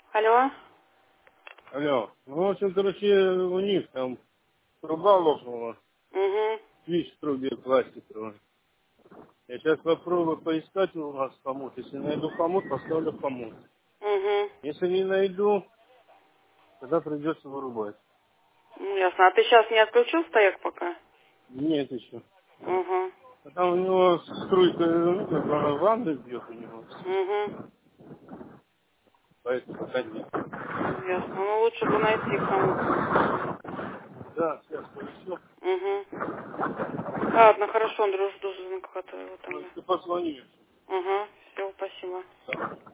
Алло. Алло. Ну, в общем, короче, у них там труба лопнула, Угу. свич в трубе пластиковый. Я сейчас попробую поискать у вас хомут. Если найду хомут, поставлю хомут. Угу. Если не найду, тогда придется вырубать. Ну, ясно. А ты сейчас не отключил стояк пока? Нет еще. Угу. А там у него струйка, ну, как она ванны бьет у него. Угу. Поэтому пока нет. Ясно. Ну, лучше бы найти хомут. Да, сейчас поищу. Угу. Ладно, хорошо, Андрюш, жду звонка твоего тогда. Ты позвони. Угу. Все, спасибо.